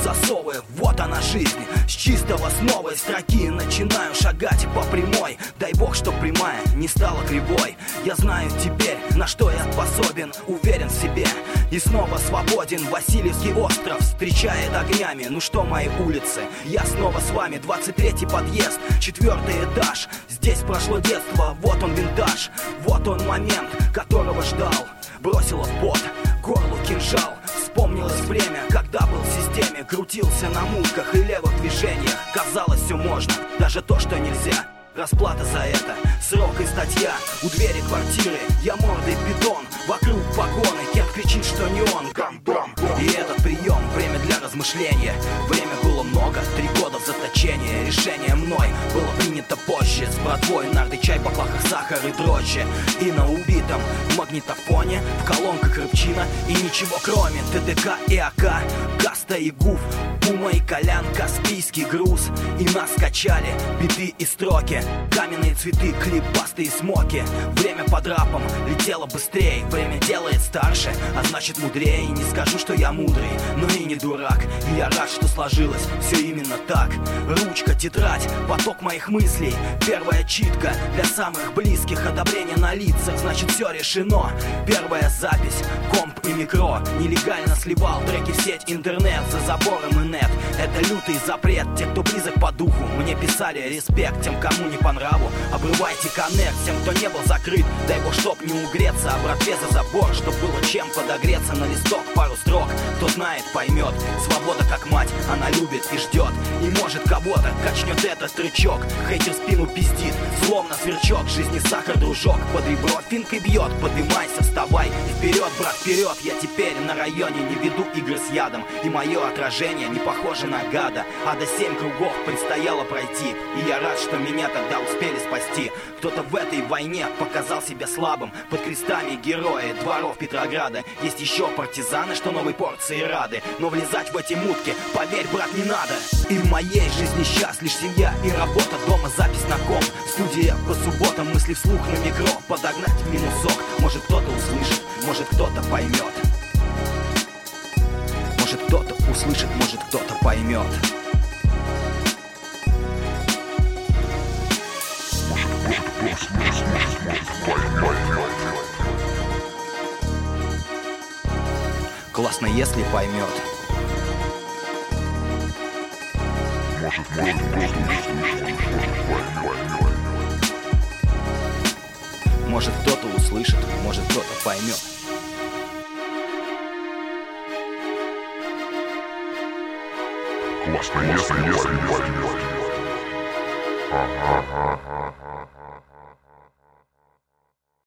засовы, вот она жизнь. С чистого, с новой строки начинаю шагать по прямой. Дай бог, что прямая не стала кривой. Я знаю теперь, на что я способен, уверен в себе и снова свободен. Васильевский остров встречает огнями. Ну что, мои улицы, я снова с вами. 23-й подъезд, 4-й этаж. Здесь прошло детство, вот он винтаж. Вот он момент, которого ждал. Бросила в пот, горлу кинжал. Вспомнилось время, когда был в системе. Крутился на мушках и левых движениях. Казалось, все можно, даже то, что нельзя. Расплата за это, срок и статья. У двери квартиры я мордой бетон. Вокруг погоны, кем кричит, что не он. Гам-бам. И этот прием, время для размышления. Время было много, 3 года в заточении. Решение мной было принято позже. С братвой нарды, чай, баклахах, сахар и дрожжи. И на убитом магнитофоне в колонках рыбчина. И ничего кроме ТДК и АК, Каста и Гуф, Пума и Колян, Каспийский груз. И нас качали биты и строки. Каменные цветы, клип, басты и смоки. Время под рапом летело быстрее. Время делает старше, а значит мудрее. И не скажу, что я мудрый, но и не дурак. И я рад, что сложилось все именно так. Ручка, тетрадь, поток моих мыслей. Первая читка для самых близких. Одобрение на лицах, значит все решено. Первая запись, комп и микро. Нелегально сливал треки в сеть, интернет. За забором и нет, это лютый запрет. Те, кто близок по духу, мне писали респект. Тем, кому не по нраву, обрывайте коннект. Тем, кто не был закрыт, дай бог, чтоб не угреться. А братве за забор, чтоб было чем подогреться. На листок пару строк, кто знает, поймет. Свобода как мать, она любит и ждет. И может кого-то качнет этот рычаг. Хейтер спину пиздит, словно сверчок. Жизни сахар, дружок, под ребро финкой бьет. Поднимайся, вставай и вперед, брат, вперед. Я теперь на районе не веду игры с ядом. И мое отражение не похоже на гада. А до 7 кругов предстояло пройти. И я рад, что меня тогда успели спасти. Кто-то в этой войне показал себя слабым. Под крестами герои дворов Петрограда. Есть еще партизаны, что новой порции рады. Но влезать в эти мутки, поверь, брат, не надо. И в моей жизни сейчас лишь семья и работа. Дома запись на комп, студия по субботам. Мысли вслух на микро, подогнать минусок. Может кто-то услышит, может кто-то поймет. Может кто-то услышит, может кто-то поймет. Классно, если поймет. Может кто-то услышит, может кто-то поймет. Классно, если поймет.